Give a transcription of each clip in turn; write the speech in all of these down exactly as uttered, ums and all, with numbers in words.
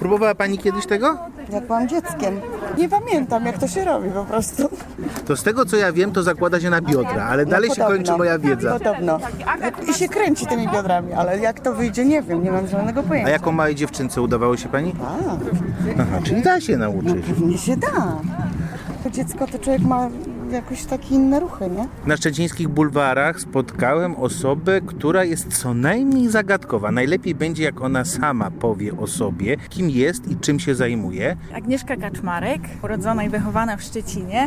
Próbowała pani kiedyś tego? Jak byłam dzieckiem. Nie pamiętam, jak to się robi po prostu. To z tego co ja wiem, to zakłada się na biodra, ale dalej No, się kończy moja wiedza. Podobno. I się kręci tymi biodrami, ale jak to wyjdzie, nie wiem, nie mam żadnego A pojęcia. jaką małej dziewczynce udawało się pani? A, Aha, czyli da się nauczyć. pewnie się da. To dziecko to człowiek ma jakoś takie inne ruchy, nie? Na szczecińskich bulwarach spotkałem osobę, która jest co najmniej zagadkowa. Najlepiej będzie, jak ona sama powie o sobie, kim jest i czym się zajmuje. Agnieszka Kaczmarek, urodzona i wychowana w Szczecinie.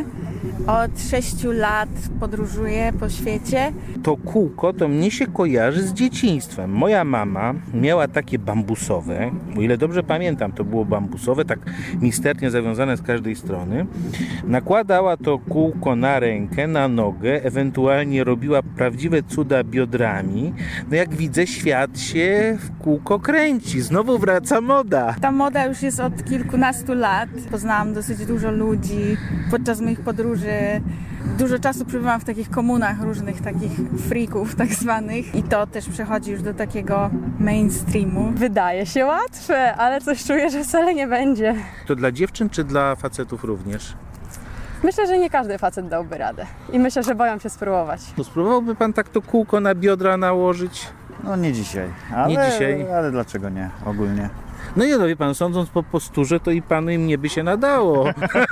Od sześciu lat podróżuję po świecie. To kółko to mnie się kojarzy z dzieciństwem. Moja mama miała takie bambusowe, o ile dobrze pamiętam, to było bambusowe, tak misternie zawiązane z każdej strony. Nakładała to kółko na rękę, na nogę, ewentualnie robiła prawdziwe cuda biodrami. No jak widzę, świat się w kółko kręci. Znowu wraca moda. Ta moda już jest od kilkunastu lat. Poznałam dosyć dużo ludzi podczas moich podróży. Dużo czasu przebywałam w takich komunach różnych takich freaków tak zwanych i to też przechodzi już do takiego mainstreamu. Wydaje się łatwe, ale coś czuję, że wcale nie będzie. To dla dziewczyn czy dla facetów również? Myślę, że nie każdy facet dałby radę i myślę, że boją się spróbować. To spróbowałby pan tak to kółko na biodra nałożyć? No nie dzisiaj, ale, Nie dzisiaj? ale dlaczego nie, ogólnie. No i no wie pan, sądząc po posturze, to i panu i mnie by się nadało.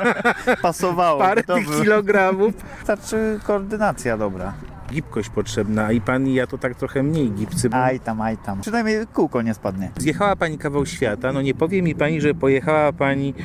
Pasowało. Parę to tych by- kilogramów. Wystarczy koordynacja dobra. Gibkość potrzebna i pan i ja to tak trochę mniej gibcy. Bo... Aj tam, aj tam. Przynajmniej kółko nie spadnie. Zjechała pani kawał świata, no nie powie mi pani, że pojechała pani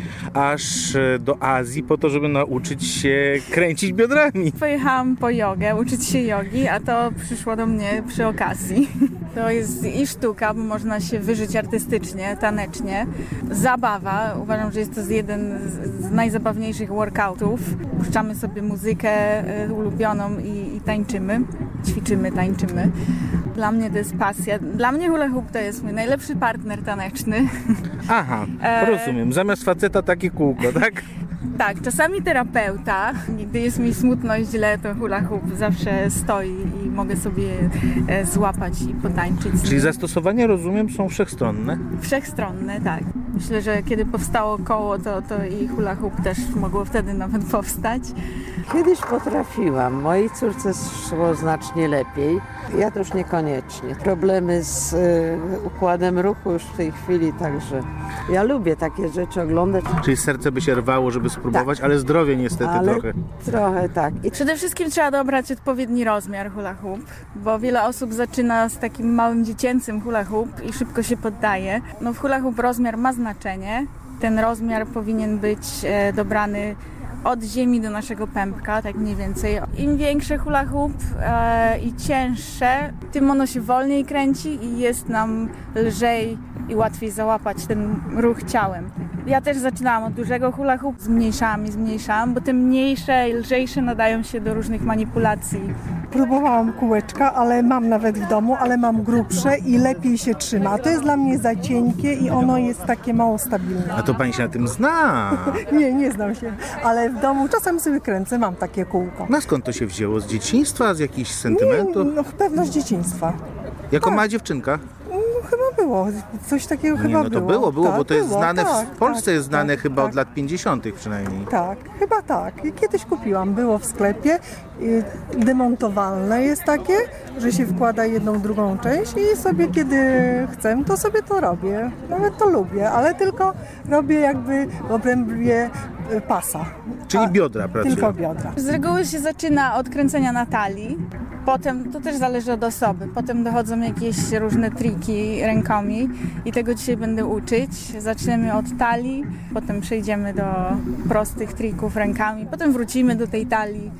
aż e, do Azji po to, żeby nauczyć się kręcić biodrami. Pojechałam po jogę, uczyć się jogi, a to przyszło do mnie przy okazji. To jest i sztuka, bo można się wyżyć artystycznie, tanecznie. Zabawa, uważam, że jest to jeden z, z najzabawniejszych workoutów. Puszczamy sobie muzykę y, ulubioną i, i tańczymy. Ćwiczymy, tańczymy. Dla mnie to jest pasja. Dla mnie hula hoop to jest mój najlepszy partner taneczny. Aha, E- rozumiem. Zamiast faceta takie kółko, tak? Tak, czasami terapeuta. Gdy jest mi smutno i źle, to hula hoop zawsze stoi i mogę sobie e, złapać i potańczyć z Czyli nim. zastosowania, rozumiem, są wszechstronne. Wszechstronne, tak. Myślę, że kiedy powstało koło, to, to i hula hoop też mogło wtedy nawet powstać. Kiedyś potrafiłam. Mojej córce szło znacznie lepiej. Ja to już niekoniecznie. Problemy z y, układem ruchu już w tej chwili, także ja lubię takie rzeczy oglądać. Czyli serce by się rwało, żeby spróbować, ale zdrowie niestety Ale trochę. trochę tak. I Przede wszystkim trzeba dobrać odpowiedni rozmiar hula hoop, bo wiele osób zaczyna z takim małym dziecięcym hula hoop i szybko się poddaje. No w hula hoop rozmiar ma znaczenie. Ten rozmiar powinien być e, dobrany od ziemi do naszego pępka, tak mniej więcej. Im większe hula hoop e, i cięższe, tym ono się wolniej kręci i jest nam lżej i łatwiej załapać ten ruch ciałem. Ja też zaczynałam od dużego hula hoop, zmniejszałam i zmniejszałam, bo te mniejsze i lżejsze nadają się do różnych manipulacji. Próbowałam kółeczka, ale mam nawet w domu, ale mam grubsze i lepiej się trzyma. To jest dla mnie za cienkie i ono jest takie mało stabilne. A to pani się na tym zna. Nie, nie znam się, ale w domu czasem sobie kręcę, mam takie kółko. No skąd to się wzięło? Z dzieciństwa? Z jakichś Nie, sentymentów? no pewno z dzieciństwa. Jako mała dziewczynka? No chyba było, coś takiego Nie, chyba no to było. było, było, Tak, bo to jest było, znane, tak, w Polsce tak, jest znane tak, chyba tak. od lat pięćdziesiątych przynajmniej. Tak, chyba tak. I kiedyś kupiłam, było w sklepie. I demontowalne jest takie, że się wkłada jedną, drugą część i sobie kiedy chcę, to sobie to robię. Nawet to lubię, ale tylko robię jakby w obrębie y, pasa. Czyli A, biodra pracują. Tylko biodra. Z reguły się zaczyna od kręcenia na talii, potem, to też zależy od osoby, potem dochodzą jakieś różne triki rękami i tego dzisiaj będę uczyć. Zaczniemy od talii, potem przejdziemy do prostych trików rękami, potem wrócimy do tej talii.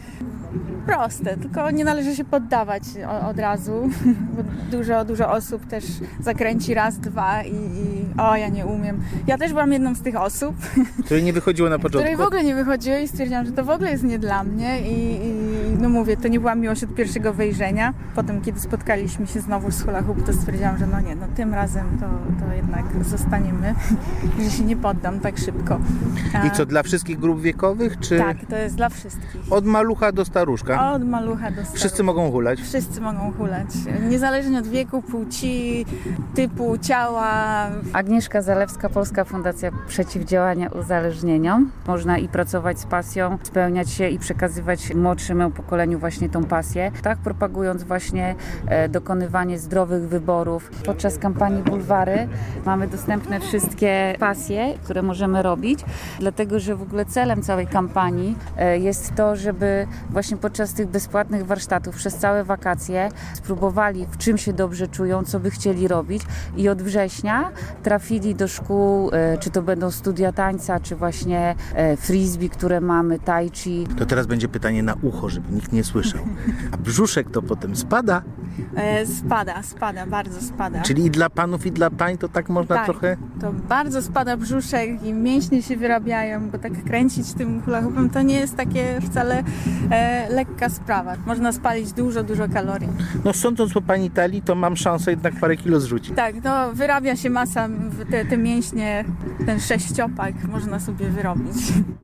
Proste, tylko nie należy się poddawać o, od razu, bo dużo, dużo osób też zakręci raz, dwa i, i o, ja nie umiem. Ja też byłam jedną z tych osób, Której nie wychodziło na początku. której w ogóle nie wychodziło i stwierdziłam, że to w ogóle jest nie dla mnie i, i no mówię, to nie była miłość od pierwszego wejrzenia. Potem, kiedy spotkaliśmy się znowu z hula hoop, to stwierdziłam, że no nie, no tym razem to, to jednak zostaniemy, że się nie poddam tak szybko. A, I co, dla wszystkich grup wiekowych, czy tak, to jest dla wszystkich. od malucha do staruszka? Od malucha do staruszka. Wszyscy mogą hulać? Wszyscy mogą hulać. Niezależnie od wieku, płci, typu ciała. Agnieszka Zalewska, Polska Fundacja Przeciwdziałania Uzależnieniom. Można i pracować z pasją, spełniać się i przekazywać młodszemu pokoleniu właśnie tą pasję, tak propagując właśnie e, dokonywanie zdrowych wyborów. Podczas kampanii Bulwary mamy dostępne wszystkie pasje, które możemy robić, dlatego że w ogóle celem całej kampanii e, jest to, żeby właśnie podczas tych bezpłatnych warsztatów przez całe wakacje spróbowali, w czym się dobrze czują, co by chcieli robić i od września trafili do szkół, e, czy to będą studia tańca, czy właśnie e, frisbee, które mamy, tai chi. To teraz będzie pytanie na ucho, żeby nikt nie słyszał. A brzuszek to potem spada? E, spada, spada, bardzo spada. Czyli i dla panów, i dla pań to tak można tak, trochę... to bardzo spada brzuszek i mięśnie się wyrabiają, bo tak kręcić tym hula hoopem to nie jest takie wcale e, lekka sprawa. Można spalić dużo, dużo kalorii. No sądząc po pani talii, to mam szansę jednak parę kilo zrzucić. Tak, to wyrabia się masa, te, te mięśnie, ten sześciopak można sobie wyrobić.